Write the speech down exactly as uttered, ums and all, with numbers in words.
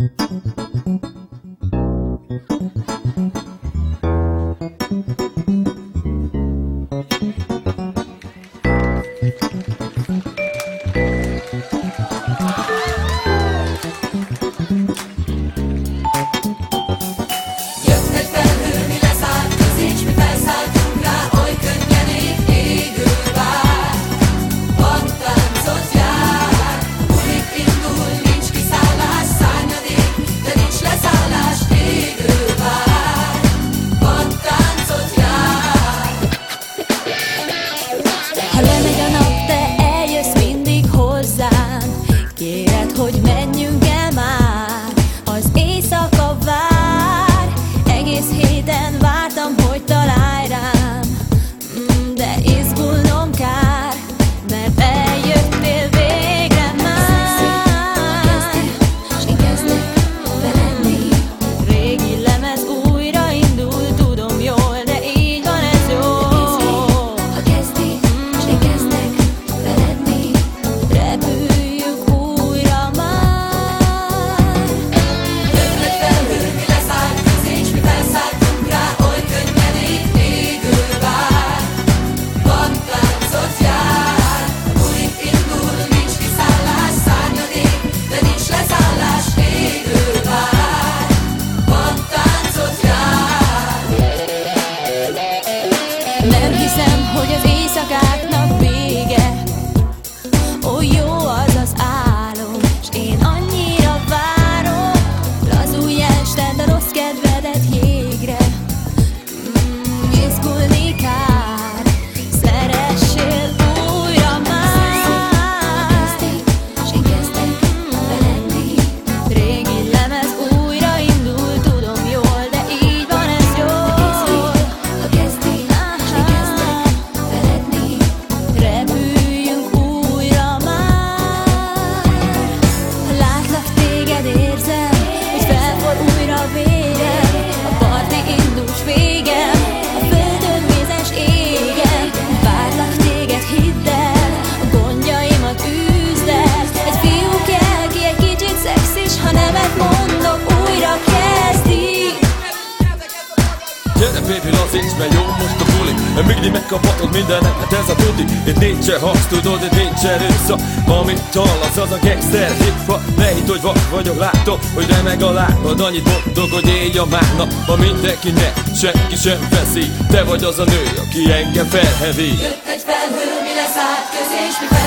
Hogy menjünk el már, az éjszaka vár. Egész héten vártam, hogy találj rám, de izgulnom kár, mert eljöttél végre már. S én kezdek feledni, régi lemez újra indul, tudom jól, de így van ez jó. Ha kezdi, s én kezdek feledni, repüljük újra. Nem hiszem, hogy az éjszakáknak vége, ó, jó az az álom, s én annyira várom. Lazulj el, s tedd a rossz kedvedet jégre, mm, izgulni kár, szeressél újra már. S én kezdek feledni, régi lemez újra indul, tudom jól, de így van ez jól. Ha kezdi, repüljünk újra már. Látlak téged, érzem, hogy felforr újra vérem. A parti indul, s végem, a földön mézes égem. Várlak téged, hidd el, a gondjaimat üzd el. Egy fiú kell, ki egy kicsit szexis, ha nemet mondok, újra kezdi. Gyere baby, lazíts, mert jó most a buli. Mindig megkaphatod mindenet, hát ez a tuti. Itt nincsen hasz, tudod, itt nincsen vissza. Amit hallasz, az a gangster hip-hop. Ne hidd, hogy vak vagyok, látom, hogy remeg a lábad. Annyit mondok, hogy élj a mágnap. Ha mindenkinek senki sem veszi, te vagy az a nő, aki engem felhevi. Jött egy felhő, mi leszállt közé, és mi fel